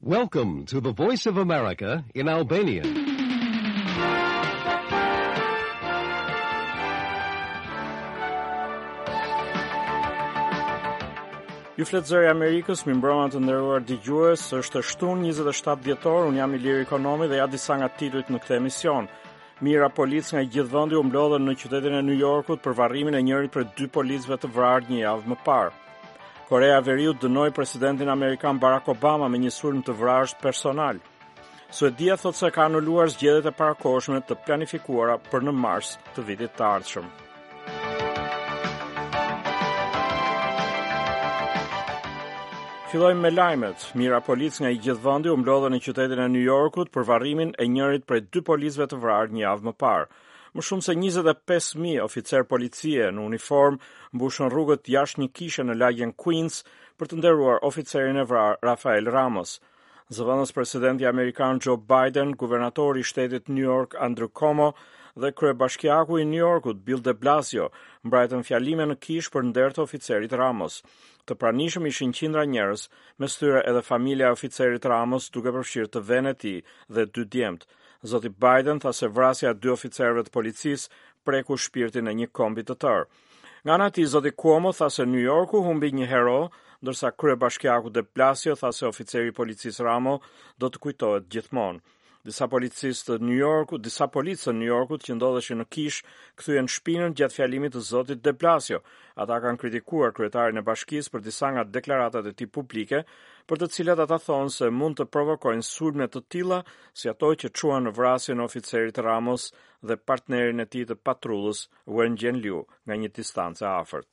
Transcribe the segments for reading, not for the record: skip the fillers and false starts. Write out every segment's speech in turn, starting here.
Welcome to the Voice of America in Albanian. Ju flet zëri Amerikës, mi mbrëma të nderuar dëgjues, është shtunë 27 dhjetor, unë jam Ilir Ekonomi dhe ja disa nga titujt në këtë emision. Mira policë nga i gjithë vendi u mblodhen në qytetin e New Yorkut për varrimin e njërit prej dy policëve të vrarë një javë më parë. Korea e Veriut dënoi presidentin amerikan Barack Obama me një sulm të vrarësh personal. Suedia thotë se ka anuluar zgjedhjet e parakohshme të planifikuara për në mars të vitit të ardhshëm. Fillojmë me lajmet. Mira policë nga i gjithë vendi u mblodhen në qytetin e New Yorkut për varrimin e njërit prej dy policëve të vrarë një javë më parë. Më shumë se 25.000 oficer policie në uniform mbushën rrugët jashtë një kishe në lagjen Queens për të nderuar oficerin e vrarë Rafael Ramos. Zëvendës presidenti amerikan Joe Biden, guvernatori i shtetit New York Andrew Cuomo dhe kryebashkiaku i New Yorkut Bill de Blasio mbajtën fjalime në kishë për nder të oficerit Ramos. Të pranishëm ishin qindra njerëz, mes tyre edhe familja e oficerit Ramos, duke përfshirë të vënë e tij dhe dy djemt. Zoti Biden tha se vrasja e dy oficerëve të policisë preku shpirtin e një kombi të tërë. Nga ana e tij, zoti Cuomo tha se New Yorku humbi një hero, ndërsa kryebashkiaku de Blasio tha se oficeri i policisë Ramo do të kujtohet gjithmonë. Disa policë të New Yorkut që ndodheshin në kishë kthyen shpinën gjatë fjalimit të zotit de Blasio. Ata kanë kritikuar kryetarin e bashkisë për disa nga deklaratat e tij publike, për të cilat ata thonë se mund të provokojnë sulme të tilla si ato që çuan në vrasjen e oficerit Ramos dhe partnerin e tij të patrullës Wen Jianliu nga një distancë afërt.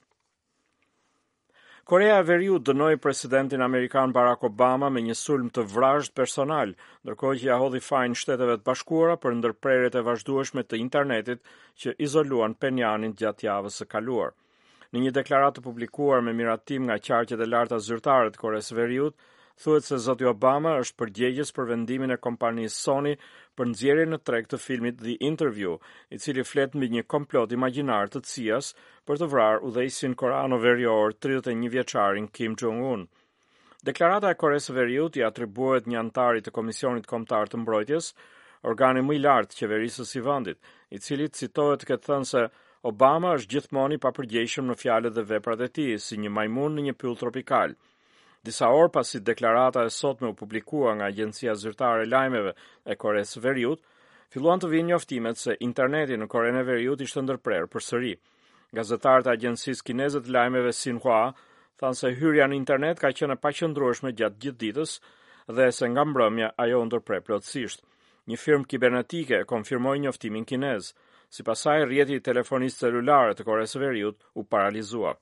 Korea e Veriut dënoi presidentin amerikan Barack Obama me një sulm të vrasht personal, ndërkohë që ja hodhi fajin Shteteve të Bashkuara për ndërprerjet e vazhdueshme të internetit që izoluan Penjanin gjatë javës së kaluar. Në një deklaratë të publikuar me miratim nga qarqet e larta zyrtare të Koreas së Veriut, thuhet se zoti Obama është përgjegjës për vendimin e kompanisë Sony për nxjerrjen në treg të filmit The Interview, i cili flet mbi një komplot imagjinar të CIA-s për të vrarë udhëheqësin koreano-verior 31 vjeçarin Kim Jong-un. Deklarata e Koreas së Veriut i atribuohet një antari të Komisionit Kombëtar të Mbrojtjes, organi më i lartë qeverisës së vendit, i cili citohet të ketë thënë se Obama është gjithmonë i papërgjegjshëm në fjalët dhe veprat e tij, si një majmun në një pyll tropikal. Disa orë pasi deklarata e sotme u publikua nga Agjencia Zyrtare e Lajmeve e Koreas së Veriut, filluan të vinë njoftimet se interneti në Korenë e Veriut ishte ndërprerë përsëri. Gazetarët e agjencisë kineze të lajmeve Xinhua thanë se hyrja në internet ka qenë e paqëndrueshme gjatë gjithë ditës dhe se nga mbrëmja ajo u ndërprer plotësisht. Një firmë kibernetike konfirmoi njoftimin kinez. Sipas saj, rrjeti i telefonisë celulare të Koreas së Veriut u paralizua.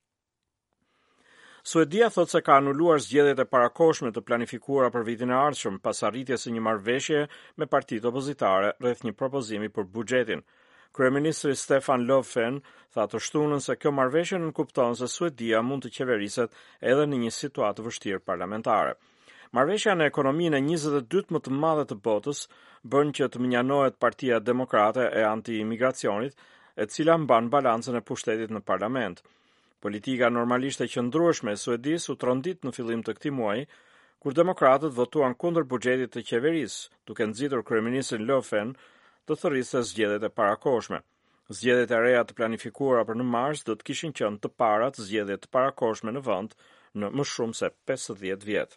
Suedia thotë se ka anuluar zgjedhjet e parakohshme të planifikuara për vitin e ardhshëm pas arritjes së një marrëveshje me partitë opozitare rreth një propozimi për buxhetin. Kryeministri Stefan Löfven tha të shtunën se kjo marrëveshje nënkupton se Suedia mund të qeveriset edhe në një situatë vështirë parlamentare. Marrëveshja në ekonominë e 22 më të madhe të botës bën që të mënjanohet Partia Demokrate e anti-imigracionit, e cila mban balancën e pushtetit në parlament. Politika normalisht e qëndrueshme e Suedisë u trondit në fillim të këtij muaji, kur demokratët votuan kundër buxhetit të qeverisë, duke nxitur kryeministrin Löfven të thërrisë zgjedhjet e parakohshme. Zgjedhjet e reja të planifikuara për në mars do të kishin qenë të parat zgjedhjet të parakohshme në vend në më shumë se 50 vjet.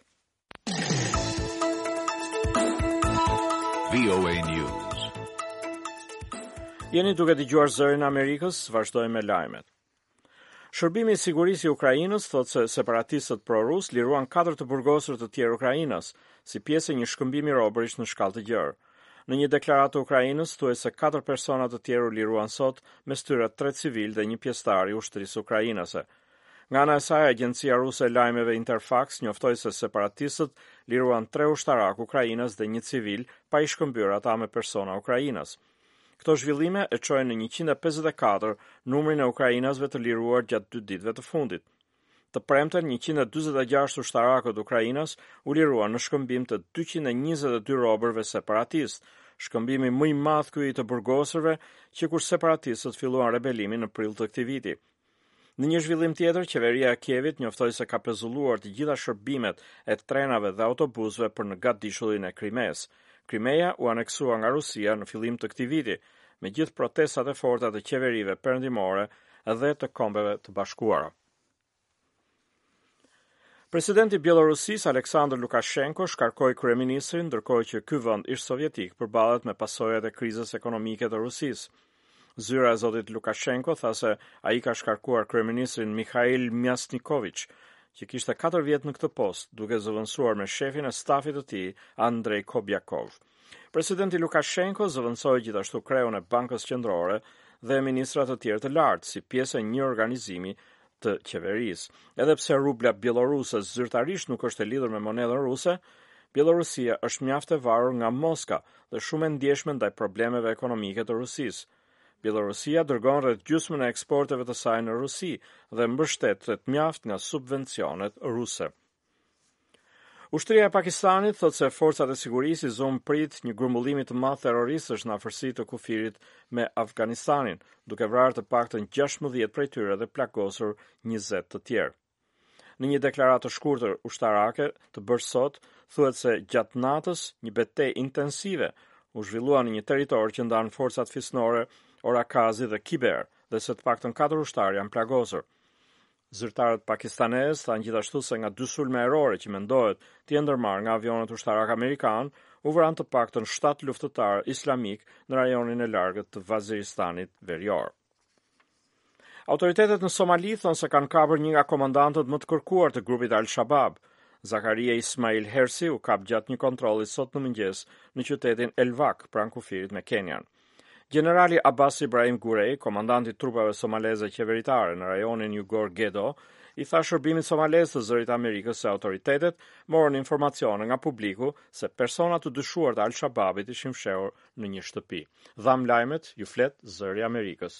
VOA News. Jeni duke dëgjuar Zërin e Amerikës, vazhdojmë me lajmet. Shërbimi i sigurisë i Ukrainës thotë se separatistët pro-rus liruan 4 të burgosur të tjerë Ukrainës, si pjesë e një shkëmbimi robërish në shkallë të gjerë. Në një deklaratë të Ukrainës thuhet se 4 persona të tjerë u liruan sot, mes tyre 3 civil dhe një pjesëtar i ushtrisë ukrainase. Nga ana e saj, Agjencia Ruse e Lajmeve Interfax njoftoi se separatistët liruan 3 ushtarak ukrainas dhe një civil, pa i shkëmbyer ata me persona ukrainas. Këto zhvillime e çojnë në 154 numrin e ukrainasve të liruar gjatë 2 ditëve të fundit. Të premten 146 ushtarakët ukrainas u liruan në shkëmbim të 222 robërve separatist, shkëmbimi më i madh ky i të burgosurve që kur separatistët filluan rebelimin në prill të këtij viti. Në një zhvillim tjetër, qeveria e Kievit njoftoi se ka pezulluar të gjitha shërbimet e trenave dhe autobusëve për në gatishtullin e Krimeas. Krimeja u aneksua nga Rusia në fillim të këtij viti, me gjithë protestat e forta të qeverive perëndimore dhe të Kombeve të Bashkuara. Presidenti i Bielorusisë Aleksandr Lukashenko shkarkoi kryeministrin, ndërkohë që ky vend ish sovjetik përballet me pasojat e krizës ekonomike të Rusisë. Zyra e zotit Lukashenko tha se ai ka shkarkuar kryeministrin Mikhail Myasnikovic, që kishte 4 vjet në këtë post, duke zëvendësuar me shefin e stafit të tij, Andrei Kobyakov. Presidenti Lukashenko zëvendësoi gjithashtu kreun e Bankës Qendrore dhe ministra të tjerë të lartë si pjesë e një organizimi të qeverisë. Edhe pse rubla bieloruse zyrtarisht nuk është e lidhur me monedën ruse, Bielorusia është mjaft e varur nga Moska dhe shumë e ndjeshme ndaj problemeve ekonomike të Rusisë. Bielorusia dërgon rreth gjysmën e eksporteve të saj në Rusi dhe mbështetet mjaft nga subvencionet ruse. Ushtria e Pakistanit thot se forcat e sigurisë i zonë prit një grumbullimi të madh terroristësh në afërsi të kufirit me Afganistanin, duke vrarë të paktën 16 prej tyre dhe plagosur 20 të tjerë. Në një deklaratë të shkurtër ushtarake të bërë sot, thuhet se gjatë natës një betejë intensive u zhvillua në një territor që ndan forcat fisnore Orakazi dhe Kiber, dhe se të paktën 4 ushtarë janë plagosur. Zyrtarët pakistanez thanë gjithashtu se nga 2 sulme ajrore që mendohet të jenë ndërmarrë nga avionet ushtarak amerikan, u vranë të paktën 7 luftëtarë islamik në rajonin e largët të Vaziristanit verior. Autoritetet në Somali thonë se kanë kapur një nga komandantët më të kërkuar të grupit Al-Shabaab. Zakaria Ismail Hersi u kap gjatë një kontrolli sot në mëngjes në qytetin Elwak, pranë kufirit me Kenyan. Generali Abbas Ibrahim Gurej, komandanti i trupave somaleze qeveritare në rajonin Jugor Gedo, i tha shërbimit somalez të zërit Amerikës se autoritetet morën informacione nga publiku se persona të dyshuar të Al-Shababit ishin fshehur në një shtëpi. Dham lajmet, ju flet zëri Amerikës.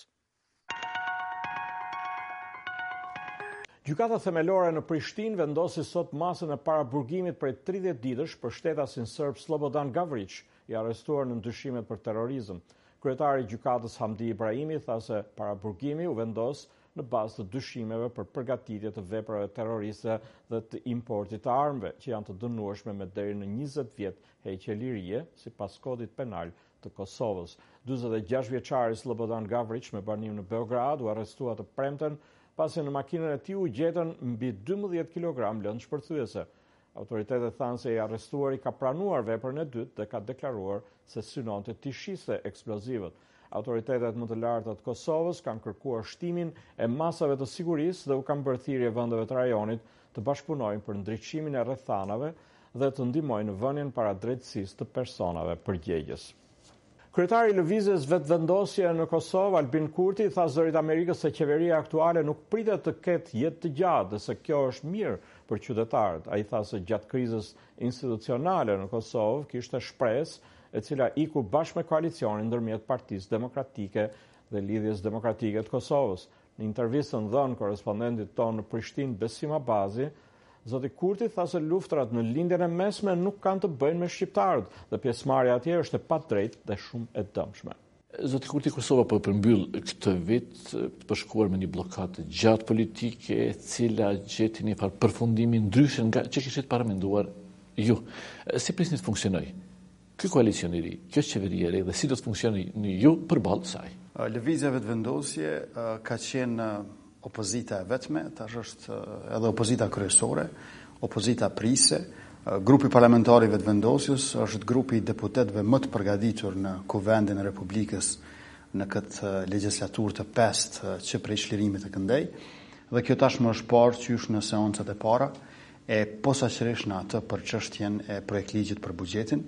Gjykata themelore në Prishtinë vendosi sot masën e paraburgimit prej 30 ditësh për shtetasin serb Slobodan Gavrić, i arrestuar në ndyshimet për terrorizëm. Kryetari i gjykatës Hamdi Ibrahimi tha se paraburgimi u vendos në bazë të dyshimeve për përgatitje të veprave terroriste dhe të importit të armëve, që janë të dënueshme me deri në 20 vjet heqje lirie, sipas kodit penal të Kosovës. 46 vjeçari Slobodan Gavrić me banim në Beograd u arrestua të premten pasi në makinën e tij u gjetën mbi 12 kg lëndë shpërthyese. Autoritetet thanë se i arrestuari ka pranuar veprën e dytë dhe ka deklaruar se synonte të shiste eksplozivët. Autoritetet më të larta të Kosovës kanë kërkuar shtimin e masave të sigurisë dhe u kanë bërë thirrje vendeve të rajonit të bashkëpunojnë për ndriçimin e rrethanave dhe të ndihmojnë në vënien para drejtësisë të personave përgjegjës. Kryetari i lëvizjes vetëvendosje në Kosovë, Albin Kurti, tha zërit Amerikës se qeveria aktuale nuk pritet të ketë jetë të gjatë dhe se kjo është mirë për qytetarët. Ai tha se gjatë krizës institucionale në Kosovë kishte shpresë e cila iku bashkë me koalicionin ndërmjet Partisë Demokratike dhe Lidhjes Demokratike të Kosovës. Në intervistën dhënë korrespondentit tonë në Prishtinë, Besim Abazi, zoti Kurti tha se luftrat në lindjen e mesme nuk kanë të bëjnë me shqiptarët dhe pjesëmarrja atje është e padrejtë dhe shumë e dëmshme. Zoti Kurti, Kosova po përmbyll këtë vit të shkuar me një blokadë gjatë politike, e cila gjeti një farë përfundimi ndryshe nga që kishit paramenduar ju. Si prisni të funksionoj ky koalicion i ri, kjo qeveri e re dhe si do të funksionojë ju përballë saj? Lëvizja vetëvendosje ka qenë opozita e vetme, tash është edhe opozita kryesore, opozita prise. Grupi parlamentar i vetëvendosjes është grupi i deputetëve më të përgatitur në Kuvendin e Republikës në këtë legjislaturë të 5 që prej çlirimit të këndej, dhe kjo tashmë është parë qysh në seancat e para e posaçërisht në atë për çështjen e projektligjit për buxhetin.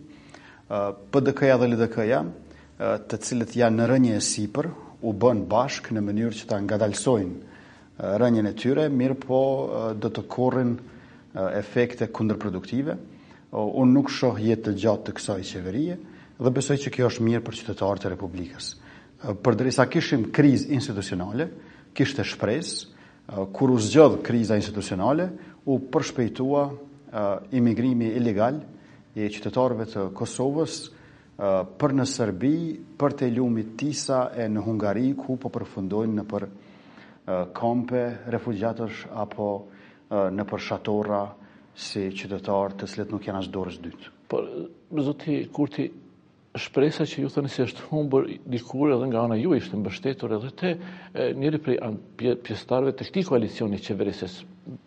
PDK-ja dhe LDK-ja, të cilët janë në rënje e sipër, u bën bashkë në mënyrë që ta ngadalsojnë rënjen e tyre, mirë po do të korrin efekte kundërproduktive. Unë nuk shoh jetë të gjatë të kësaj qeverie dhe besoj që kjo është mirë për qytetarët e Republikës. Përderisa kishim krizë institucionale, kishte shpresë, kur u zgjodh kriza institucionale, u përshpejtua imigrimi ilegal i qytetarëve të Kosovës për në Serbi, për të lumit Tisa e në Hungari, ku po përfundojnë në për kampe refugjatësh apo në përshatora si qytetarë të cilët nuk janë as dorës dytë. Por, zoti Kurti, shpresa që ju thoni se është humbur dikur edhe nga ana juaj ishte mbështetur edhe te njëri prej pjesëtarëve të këtij koalicioni qeverisës.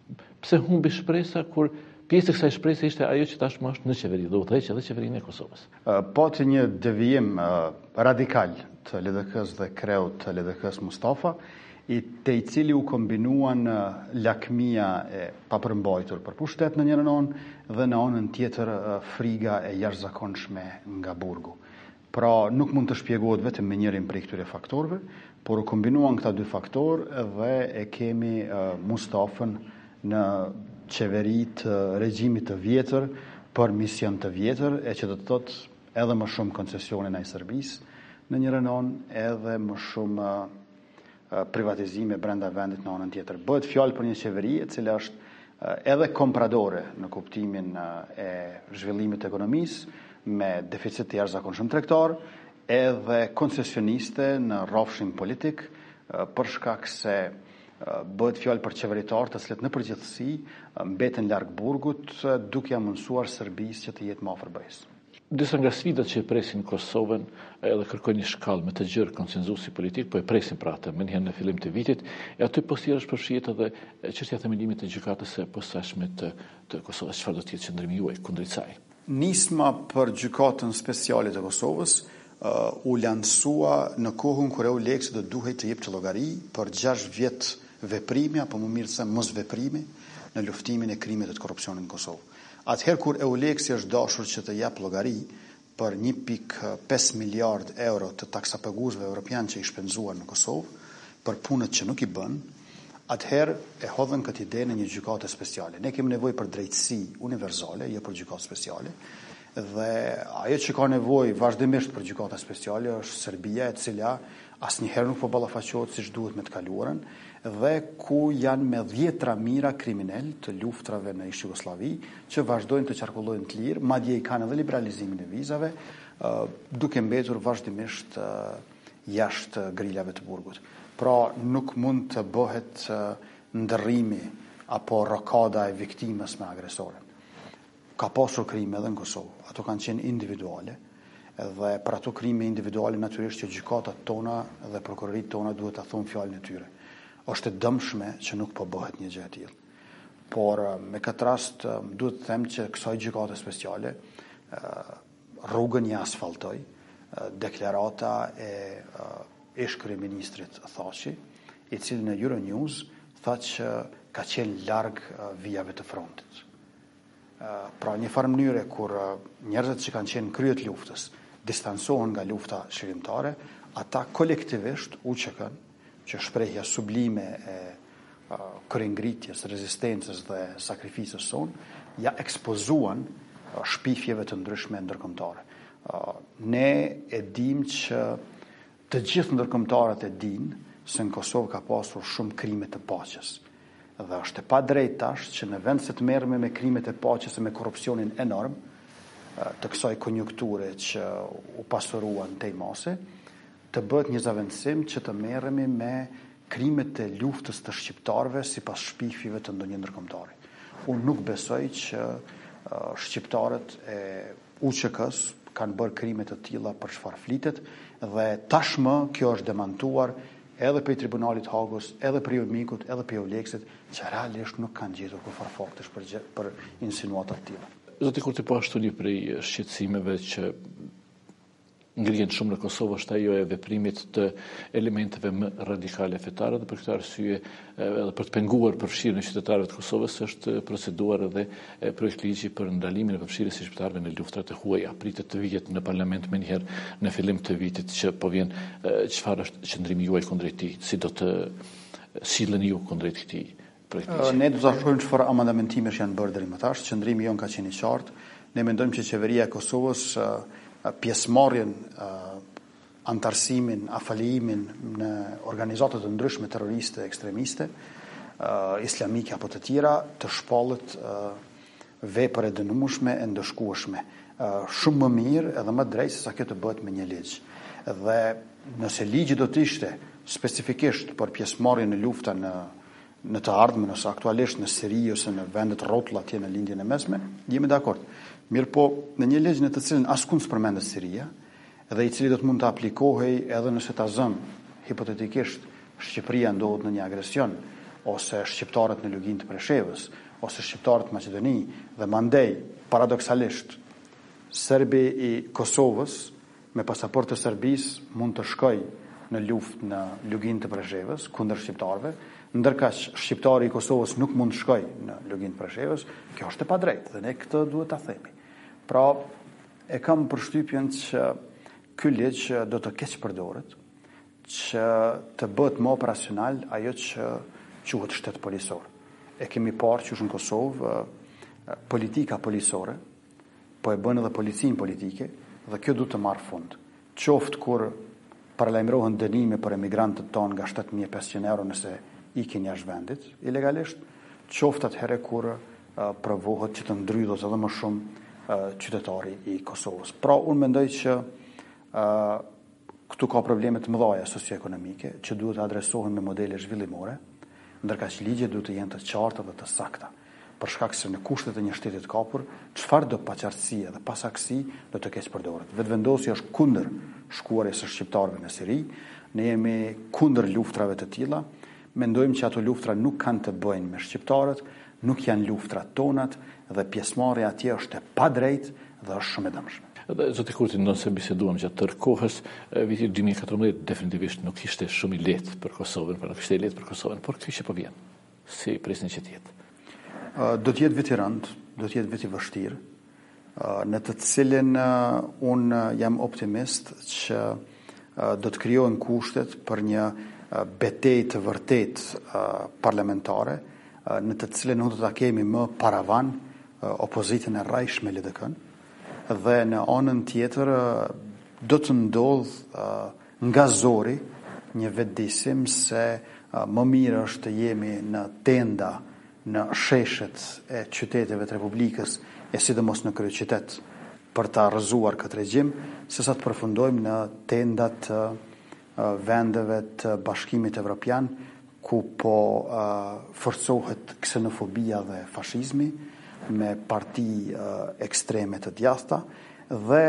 Pse humbi shpresa kur pjesë e kësaj shprese ishte ajo që tashmë është në qeveri, dhe udhëheq edhe qeverinë e Kosovës? Pati një devijim radikal të LDK-s dhe kreut të LDK-s Mustafa, te i cili u kombinuan lakmia e papërmbajtur për pushtet në njërën anë dhe në anën tjetër friga e jashtëzakonshme nga burgu. Pra nuk mund të shpjegohet vetëm me njërin prej këtyre faktorëve, por u kombinuan këta dy faktorë dhe e kemi Mustafën në qeveri të regjimit të vjetër për mision të vjetër, e që do të thotë edhe më shumë koncesione ndaj Serbisë në njërën anë edhe më shumë privatizime brenda vendit në anën tjetër. Bëhet fjalë për një qeveri e cila është edhe kompradore në kuptimin e zhvillimit të ekonomisë, me deficit të jashtëzakonshëm tregtar, edhe koncesioniste në rrafshin politik, për shkak se bëhet fjalë për qeveritarë të cilët në përgjithësi mbeten larg burgut, duke ia mundsuar Serbisë që të jetë më afër BE-s. Disa nga sfidat që e presin Kosovën edhe kërkojnë një shkallë me të gjerë konsenzusi politik, po e presin pra atë menjëherë në fillim të vitit, e aty poshtër është përfshihet edhe çështja e themelimit të gjykatës së posaçme të Kosovës. Çfarë do të jetë qëndrimi juaj kundrejt saj? Nisma për gjykatën speciale të Kosovës u lansua në kohën kur EULEX do duhej të jepte llogari për 6 vjet veprimi apo më mirë se mos veprimi në luftimin e krimeve të korrupsionit në Kosovë. Atëherë kur EULEX është dashur që të jap llogari për 1.5 miliard euro të taksapaguesve europian që i shpenzuar në Kosovë për punët që nuk i bën, atëherë e hodhën këtë ide në një gjykate speciale. Ne kemi nevojë për drejtësi universale, jo për gjykate speciale, dhe ajo që ka nevojë vazhdimisht për gjykata speciale është Serbia, e cila asnjëherë nuk po ballafaqohet siç duhet me të kaluarën, dhe ku janë me 10 mijëra kriminal të luftrave në ish Jugosllavi që vazhdojnë të qarkullojnë të lirë, madje i kanë edhe liberalizimin e vizave, duke mbetur vazhdimisht jashtë grillave të burgut. Pra nuk mund të bëhet ndërrimi apo rrokada e viktimës me agresorin. Ka pasur krime edhe në Kosovë, ato kanë qenë individuale, dhe për ato krime individuale natyrisht që gjykatat tona dhe prokurorit tona duhet të thonë fjalën e tyre. Është e dëmshme që nuk po bëhet një gjë e tillë. Por me këtë rast duhet të them që kësaj gjykate speciale rrugën ja asfaltoi deklarata e ish-kryeministrit Thaçi, i cili në Euronews tha që ka qenë larg vijave të frontit. Pra një farë mënyre kur njerëzit që kanë qenë kryet luftës distancohen nga lufta shërimtare, ata kolektivisht UÇK-n, që shprehja sublime e kryengritjes, rezistencës dhe sakrificës son, ja ekspozuan shpifjeve të ndryshme ndërkombëtare. Ne e dim që të gjithë ndërkombëtarët e dinë se në Kosovë ka pasur shumë krime të paqes. Dhe është e padrejtë tash që në vend se të merremi me krimet e paqes e me korrupsionin enorm të kësaj konjunkture që u pasuruan tej mase, të bëhet një zavendësim që të merremi me krimet e luftës të shqiptarëve sipas shpifjeve të ndonjë ndërkombëtari. Unë nuk besoj që shqiptarët e UÇK-s kanë bërë krime të tilla për çfarë flitet, dhe tashmë kjo është demantuar edhe për Tribunalit Hagos, edhe për Jomikut, edhe për EULEX-it, që realisht nuk kanë gjetur kufar faktesh për insinuata të tilla. Zoti Kurti, po ashtu një prej shqetësimeve që ngrihen shumë në Kosovë është ajo e veprimit të elementeve më radikale fetare, dhe për këtë arsye edhe për të penguar përfshirjen e qytetarëve të Kosovës është proceduar edhe projekt ligji për ndalimin e përfshirjes së shqiptarëve në luftrat e huaja. Pritet të vihet në parlament menjëherë në fillim të vitit që po vjen. Çfarë është qëndrimi juaj kundrejt tij? Si do të silleni ju kundrejt këtij projekti ligji? Ne do ta shohim çfarë amandamentimesh janë bërë deri më tash. Qëndrimi jon ka qenë i qartë. Ne mendojmë që qeveria e Kosovës pjesëmarrjen, antarësimin, afalimin në organizata të ndryshme terroriste, ekstremiste, islamike apo të tjera, të shpallët vepër e dënueshme e ndëshkueshme. Shumë më mirë edhe më drejt se sa kjo të bëhet me një ligj. Dhe nëse ligji do të ishte specifikisht për pjesëmarrjen në lufta në të ardhmen ose aktualisht në Siri ose në vendet rrotull atje në lindjen e mesme, jemi dakord. Mirë po, në një ligj në të cilën askund s'përmendet Siria, dhe i cili do të mund të aplikohej edhe nëse ta zëm hipotetikisht Shqipëria ndodhet në një agresion, ose shqiptarët në lugin të Preshevës, ose shqiptarët në Maqedoni, dhe mandej, paradoksalisht, Serbi i Kosovës me pasaportë të Serbisë mund të shkojë në luftë në lugin të Preshevës kundër shqiptarëve, ndërkaq shqiptari i Kosovës nuk mund të shkojë në lugin të Preshevës. Kjo është e padrejtë dhe ne këtë duhet ta themi. Pra, e kam përshtypjen që ky ligj do të keq përdoret, që të bëhet më operacional ajo që quhet shtet policor. E kemi parë që në Kosovë politika policore po e bën edhe policinë politike dhe kjo duhet të marrë fund. Qoftë kur paralajmërohen dënime për emigrantët tonë nga 7.500 euro nëse ikin jashtë vendit ilegalisht, qoftë atëherë kur provohet që të ndrydhet edhe më shumë qytetari i Kosovës. Pra, unë mendoj që këtu ka probleme të mëdha socioekonomike që duhet të adresohen me modele zhvillimore, ndërkaq ligjet duhet të jenë të qarta dhe të sakta. Për shkak se në kushtet e një shteti të kapur, çfarë do paqartësie dhe pasaktësi do të keq përdoret. Vetëvendosja është kundër shkuarjes së shqiptarëve në Siri. Ne jemi kundër luftrave të tilla. Mendojmë që ato luftra nuk kanë të bëjnë me shqiptarët, nuk janë luftra tonat dhe pjesëmarrja atje është e padrejtë dhe është shumë e dëmshme. Zoti Kurti, nëse biseduam gjatë tërë kohës, viti 2014 definitivisht nuk ishte shumë i lehtë për Kosovën, nuk ishte i lehtë për Kosovën, por kjo që po vjen, si presin që tjetë. Do t'jetë vit i rënd, do t'jetë vit i vështirë, në të cilin unë jam optimist që do të krijohen kushtet për një betejë të vërtet parlamentare, në të cilin unë do ta kemi më paravan opozitën e rrajshme LDK-n, dhe në anën tjetër do të ndodh nga zori një vetëdijsim se më mirë është të jemi në tenda në sheshet e qyteteve të Republikës e sidomos në kryeqytet për ta rrëzuar këtë regjim, sesa të përfundojmë në tendat vendeve të Bashkimit Evropian ku po forcohet ksenofobia dhe fashizmi me parti ekstreme të djathta dhe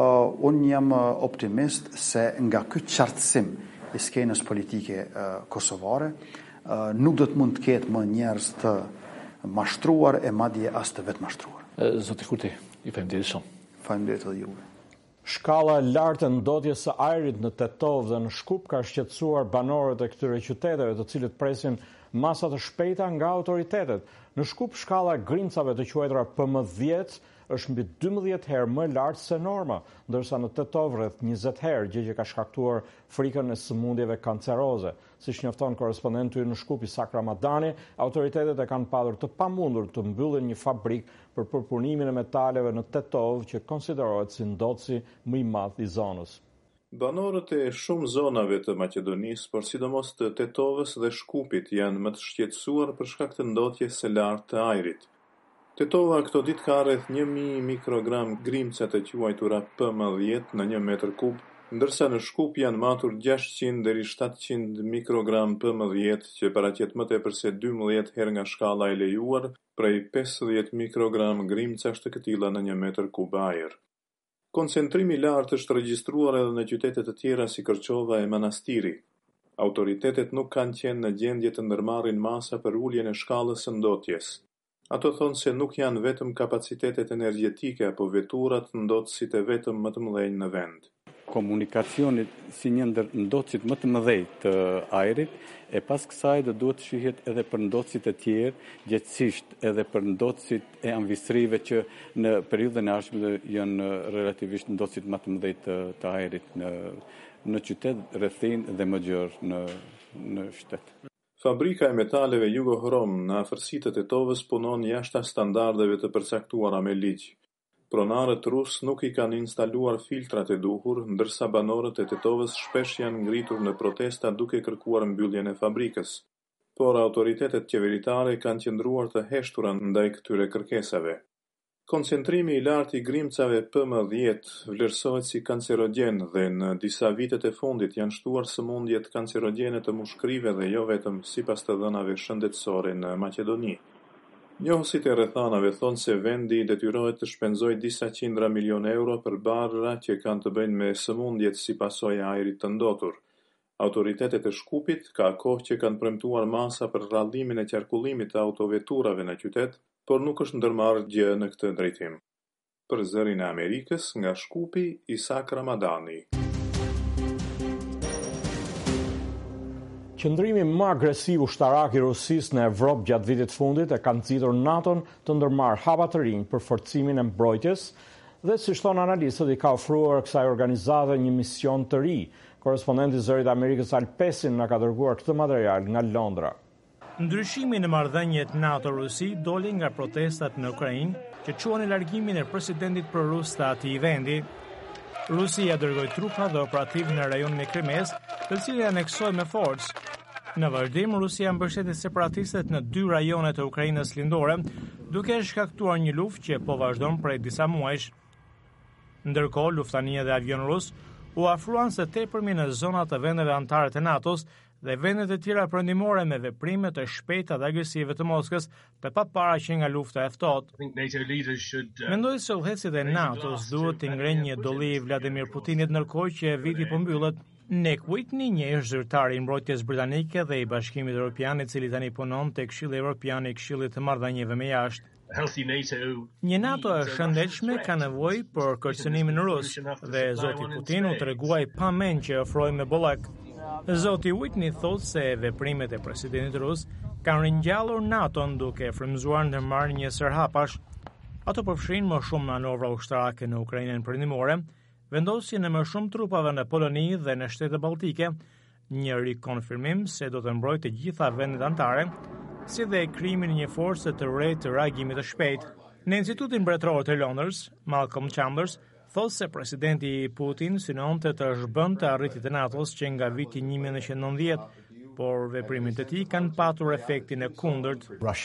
unë jam optimist se nga ky qartësim i skenës politike kosovare nuk do të mund të ketë më njerëz të mashtruar e madje as të vetë mashtruar. Zoti Kurti, ju faleminderit shumë. Faleminderit edhe juve. Shkalla e lartë e ndotjes së ajrit në Tetov dhe në Shkup ka shqetësuar banorët e këtyre qyteteve, të cilët presin masa të shpejta nga autoritetet. Në Shkup, shkalla e grimcave të quajtura PM10 është mbi 12 herë më lartë se norma, ndërsa në Tetov rreth 20 herë, gjë që ka shkaktuar frikën e sëmundjeve kanceroze. Siç njofton korrespondenti në Shkup Isak Ramadani, autoritetet e kanë padur të pamundur të mbyllin një fabrik për përpunimin e metaleve në Tetov, që konsiderohet si ndotësi më i madh i zonës. Banorët e shumë zonave të Maqedonisë, por sidomos të Tetovës dhe Shkupit, janë më të shqetësuar për shkak të ndotjes së lartë të ajrit. Tetova këto ditë ka rreth 1000 mikrogram grimca të quajtura PM10 në 1 metër kub, ndërsa në Shkup janë matur 600 deri 700 mikrogram PM10 që paraqet më tepër se 12 herë nga shkalla e lejuar, prej 50 mikrogram grimcash të këtilla në 1 metër kub ajër. Koncentrimi i lartë është regjistruar edhe në qytete të tjera si Kërçova e Manastiri. Autoritetet nuk kanë qenë në gjendje të ndërmarrin masa për uljen e shkallës së ndotjes. Ato thonë se nuk janë vetëm kapacitetet energjetike apo veturat ndotësit e vetëm më të mëdhenj në vend. Komunikacioni si një ndër ndotësit më të mëdhenj të ajrit, e pas kësaj do duhet shihet edhe për ndotësit e tjerë, gjithsesisht edhe për ndotësit e anvistrive që në periudhën e ardhshme janë relativisht ndotësit më të mëdhenj të ajrit në qytet, rrethin dhe më gjerë në shtet. Fabrika e metaleve Jugohrom në afërsitë të Tetovës punon jashtë standardeve të përcaktuara me ligj. Pronarët rus nuk i kanë instaluar filtrat e duhur, ndërsa banorët e Tetovës shpesh janë ngritur në protesta duke kërkuar mbylljen e fabrikës. Por autoritetet qeveritare kanë qëndruar të heshtura ndaj këtyre kërkesave. Koncentrimi i lartë i grimcave PM10 vlerësohet si kancerogen dhe në disa vitet e fundit janë shtuar sëmundjet kancerogene të mushkrive dhe jo vetëm sipas të dhënave shëndetësore në Maqedoni. Njohësit e rrethanave thonë se vendi detyrohet të shpenzojë disa qindra milion euro për barra që kanë të bëjnë me sëmundjet si pasojë e ajrit të ndotur. Autoritetet e Shkupit ka kohë që kanë premtuar masa për rrallimin e qarkullimit të autoveturave në qytet, por nuk është ndërmarrë gjë në këtë drejtim. Për Zërin e Amerikës, nga Shkupi, Isak Ramadani. Qëndrimi më agresiv ushtarak i Rusisë në Evropë gjatë vitit fundit e ka nxitur NATO-n të ndërmarrë hapa të rinj për forcimin e mbrojtjes dhe, siç thon analistët, i ka ofruar kësaj organizate një mision të ri. Korrespondenti i Zërit të Amerikës Al Pesin na ka dërguar këtë material nga Londra. Ndryshimi në marrëdhëniet NATO-Rusi doli nga protestat në Ukrainë që quajnë largimin e presidentit prorus të atij vendi. Rusia dërgoi trupa dhe operativ në rajonin e Krimes, të cilin e aneksoi me forcë. Në vazhdim, Rusia mbështeti separatistët në 2 rajone të Ukrainës lindore, duke shkaktuar një luftë që po vazhdon prej disa muajsh. Ndërkohë, luftania dhe avion rus u afruan së tepërmi në zonat të vendeve anëtare të NATO-s dhe vendet e tjera perëndimore me veprime të shpejta dhe agresive të Moskës të paparaqe nga lufta e ftohtë. Mendoj se udhëheqësit e NATO-s duhet të ngrenë një dolli i Vladimir Putinit ndërkohë që viti po mbyllet. Nick Whitney, një ish zyrtar i mbrojtjes britanike dhe i Bashkimit Evropian, i cili tani punon te Këshilli Evropian i Këshillit të Marrëdhënieve me Jashtë. Një NATO e shëndetshme ka nevojë për kërcënimin rus dhe zoti Putin u treguai pa mend që ofroi me bollak. Zoti Whitney thotë se veprimet e presidentit rus kanë ringjallur NATO-n duke frymëzuar ndërmarrjen e sërhapash. Ato përfshin më shumë manovra ushtarake në Ukrainën perëndimore, vendosjen e më shumë trupave në Poloni dhe në shtetet balltike, një rikonfirmim se do të mbrojë të gjitha vendet anëtare, si dhe krijimin e një force të re të reagimit të shpejtë. Në Institutin Mbretëror të Londrës, Malcolm Chambers thotë se presidenti Putin synonte të zhbënte arritjet e NATO-s që nga viti 1990, por veprimet e tij kanë patur efektin e kundërt.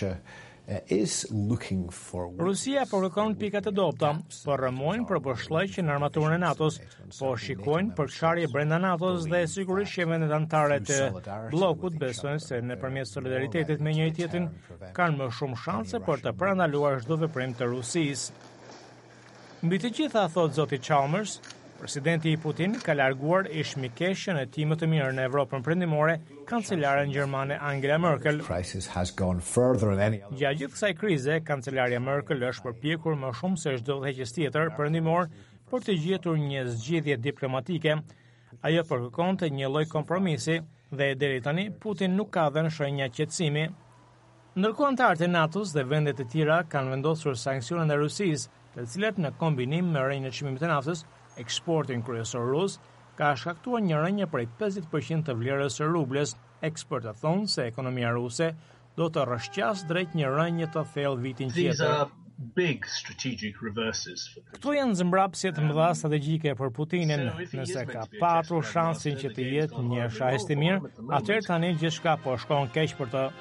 Rusia po kërkon pikat e dobta, po rrëmojnë për përshllëqjen e armaturën e NATO-s, po shikojnë përçarje brenda NATO-s dhe sigurisht që vendet anëtare të bllokut besojnë se nëpërmjet solidaritetit me njëri tjetrin kanë më shumë shanse për të parandaluar çdo veprim të Rusisë. Mbi të gjitha, thot zoti Chalmers, presidenti Putin ka larguar ish mikeshën e tij më të mirë në Evropën perëndimore, kancelaren gjermane Angela Merkel. Gjatë gjithë kësaj krize, kancelarja Merkel është përpjekur më shumë se çdo udhëheqës tjetër perëndimor për të gjetur një zgjidhje diplomatike. Ajo kërkonte një lloj kompromisi dhe deri tani Putin nuk ka dhënë shenja qetësimi. Ndërkohë anëtarët e NATO-s dhe vendet e tjera kanë vendosur sanksione ndaj Rusisë, të cilat në kombinim me rënjën e çmimit të naftës, eksportin kryesor rus, ka shkaktuar një rënje prej 50% të vlerës së rublës. Ekspertët thonë se ekonomia ruse do të rrëshqas drejt një rënje të thellë vitin tjetër. Këto janë zëmbrapsje të mëdha strategjike për Putinin. Nëse ka patur shansin që të jetë një shahist i mirë, atëherë tani gjithçka po shkon keq për të.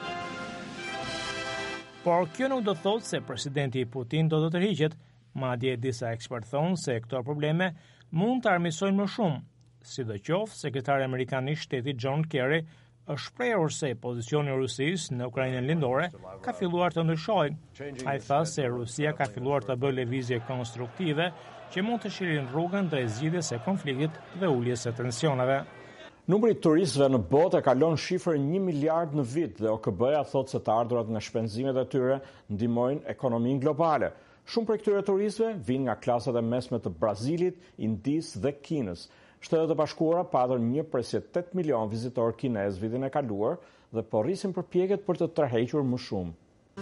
Por kjo nuk do të thotë se presidenti Putin do të tërhiqet. Madje disa ekspertë thonë se këto probleme mund të armiqsojnë më shumë. Sidoqoftë, sekretari amerikan i shtetit John Kerry është shprehur se pozicioni i Rusisë në Ukrainën lindore ka filluar të ndryshojë. Ai tha se Rusia ka filluar të bëjë lëvizje konstruktive që mund të shijojnë rrugën drejt zgjidhjes së konfliktit dhe uljes së tensioneve. Numri i turistëve në botë kalon shifrën 1 miliard në vit dhe OKB-ja thotë se të ardhurat nga shpenzimet e tyre ndihmojnë ekonominë globale. Shumë prej këtyre turistëve vijnë nga klasat e mesme të Brazilit, Indisë dhe Kinës. Shtetet e Bashkuara patën 1.8 milion vizitorë kinezë vitin e kaluar dhe po rrisin përpjekjet për të tërhequr më shumë.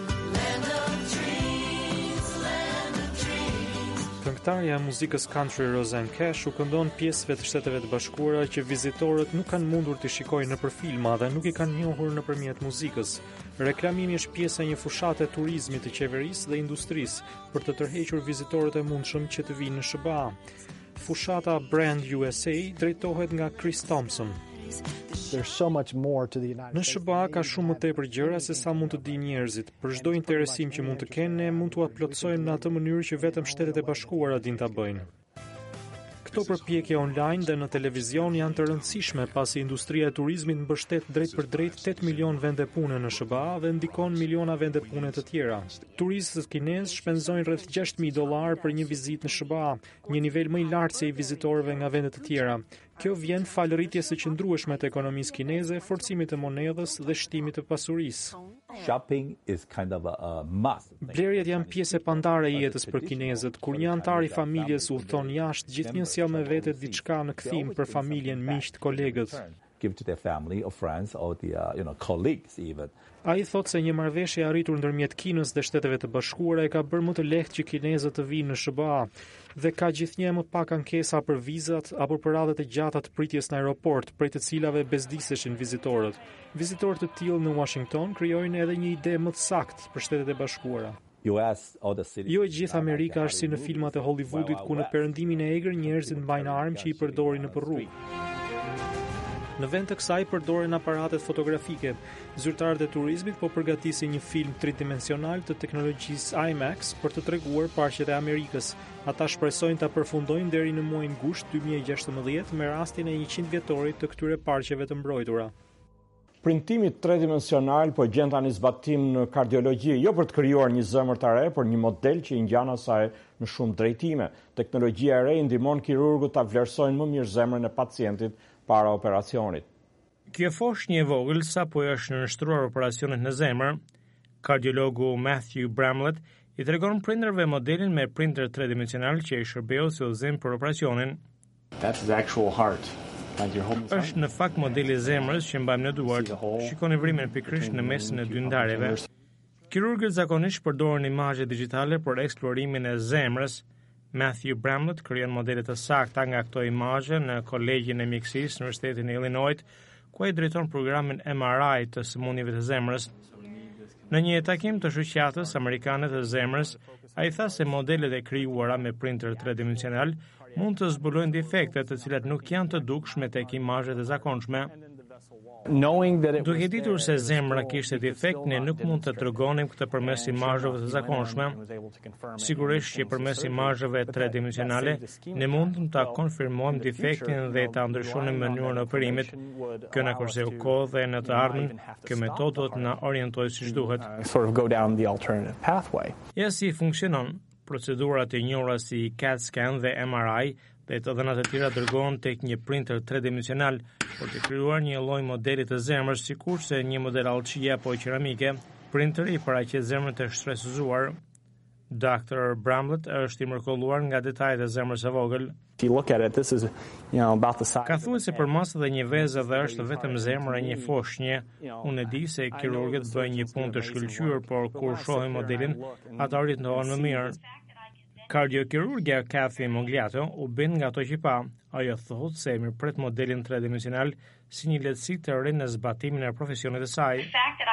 Këngëtarja e muzikës country Rosanne Cash u këndon pjesëve të Shteteve të Bashkuara që vizitorët nuk kanë mundur të shikojnë nëpër filma dhe nuk i kanë njohur nëpërmjet muzikës. Reklamimi është pjesë e një fushate turizmi të qeverisë dhe industrisë për të tërhequr vizitorët e mundshëm që të vinë në SBA. Fushata Brand USA drejtohet nga Chris Thompson. Në SBA ka shumë më tepër gjëra se sa mund të di njerëzit. Për çdo interesim që mund të kenë, ne mund t'u plotësojmë në atë mënyrë që vetëm Shtetet e Bashkuara din ta bëjnë. Këto përpjekje online dhe në televizion janë të rëndësishme pasi industria e turizmit mbështet drejt për drejt 8 milion vende pune në SBA dhe ndikon miliona vende pune të tjera. Turistët kinezë shpenzojnë rreth $6,000 për një vizitë në SBA, një nivel më i lartë se i vizitorëve nga vende të tjera. Kjo vjen falë rritjes së qëndrueshme të ekonomisë kineze, forcimit të monedhës dhe shtimit të pasurisë. Shopping is kind of a must. Blerjet janë pjesë e pandare e jetës për kinezët. Kur një antar i familjes udhton jashtë, gjithnjë sjell me vete diçka në kthim për familjen, miqt, kolegët. Give to their family or friends or the colleagues even. Ai thotë se një marrëveshje e arritur ndërmjet Kinës dhe Shteteve të Bashkuara e ka bërë më të lehtë që kinezët të vinë në SBA dhe ka gjithnjë më pak ankesa për vizat apo për radhët e gjata të pritjes në aeroport, prej të cilave bezdiseshin vizitorët. Vizitorët të tillë në Washington krijojnë edhe një ide më të saktë për Shtetet e Bashkuara. Jo e gjithë Amerika është si në filmat e Hollywoodit ku në perëndimin e egër njerëzit mbajnë armë që i përdorin nëpër rrugë. Në vend të kësaj përdoren aparatet fotografike. Zyrtarët e turizmit po përgatisin një film tridimensional të teknologjisë IMAX për të treguar parqet e Amerikës. Ata shpresojnë ta përfundojnë deri në muajin gusht 2016 me rastin e 100 vjetorit të këtyre parqeve të mbrojtura. Printimi tridimensional po gjen tani zbatim në kardiologji, jo për të krijuar një zemër të re, por një model që i ngjan asaj në shumë drejtime. Teknologjia e re i ndihmon kirurgut ta vlerësojnë më mirë zemrën e pacientit para operacionit. Kjo foshnjë e vogël sapo është nënshtruar operacionet në zemër, kardiologu Matthew Bramlett i tregon prindërve modelin me printer tridimensional që i shërbeu si udhëzim për operacionin. That's the actual heart. Është në fakt modeli i zemrës që mbajmë në duart. Shikoni vrimin pikërisht në mesin e dy ndarjeve. Kirurgët zakonisht përdorin imazhe digjitale për eksplorimin e zemrës. Matthew Bramlett krijon modele të sakta nga këto imazhe në Kolegjin e Mjekësisë në Universitetin e Illinois, ku ai drejton programin MRI të sëmundjeve të zemrës. Në një takim të shoqatës amerikane të zemrës, ai tha se modelet e krijuara me printer tridimensional mund të zbulojnë defekte të cilat nuk janë të dukshme tek imazhet e zakonshme. Duke ditur se zemra kishte defekt, ne nuk mund të tregonim këtë përmes imazheve të zakonshme. Sigurisht që përmes imazheve tridimensionale ne mund ta konfirmojmë defektin dhe ta ndryshojmë mënyrën e operimit. Kjo na kurseu kohë dhe në të ardhmen kjo metodë do të na orientojë siç duhet. Ja si funksionon. Procedurat e njohura si CAT scan dhe MRI dhe të dhënat e tjera dërgohen tek një printer tridimensional për të krijuar një lloj modeli të zemrës, sikurse një model allçie apo qeramike. Printeri paraqet zemrën të shtresëzuar. Dr. Bramlett është i mrekulluar nga detajet e zemrës së vogël. Ka thuaj se për masë dhe një vezë dhe është vetëm zemra e një foshnje. Unë e di se kirurgët bëjnë një punë të shkëlqyer, por kur shohin modelin, ata orientohen më mirë. Kardiokirurgja Kathy Mogliato u bën nga ato që pa. Ajo thotë se mirëpret modelin tridimensional si një lehtësi të re në zbatimin e profesionit të saj.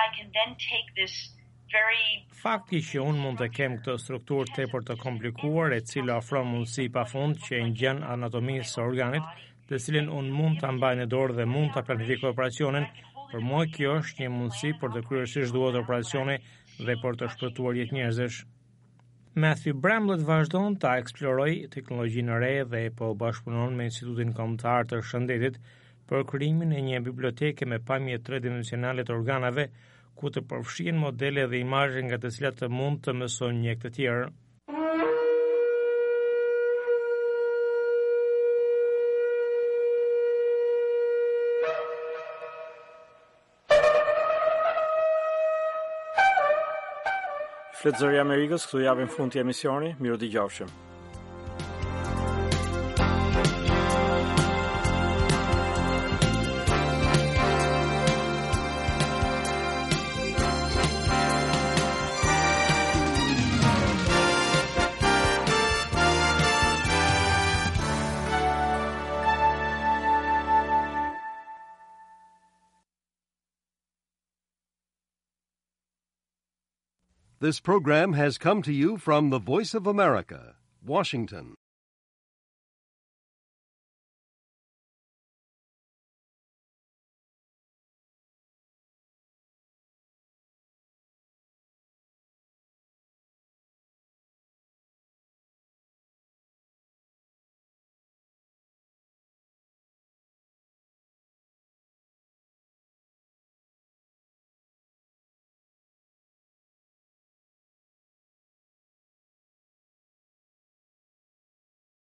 Fakti që unë mund të kem këtë strukturë tepër të komplikuar e cila ofron mundësi pafund që e ngjan anatomisë së organit, të cilën unë mund ta mbaj në dorë dhe mund ta planifikoj operacionin, për mua kjo është një mundësi për të kryer siç duhet operacioni dhe për të shpëtuar jetë njerëzish. Matthew Bramlett vazhdon ta eksplorojë teknologjinë e re dhe po bashkëpunon me Institutin Kombëtar të Shëndetit për krijimin e një biblioteke me pamje tridimensionale të organeve, ku të përfshihen modele dhe imazhe nga të cilat të mund të mësojnë mjekët të tjerë. Flet Zëri Amerikës, këtu japim fund të emisioni. Miru dëgjofshim. This program has come to you from the Voice of America, Washington.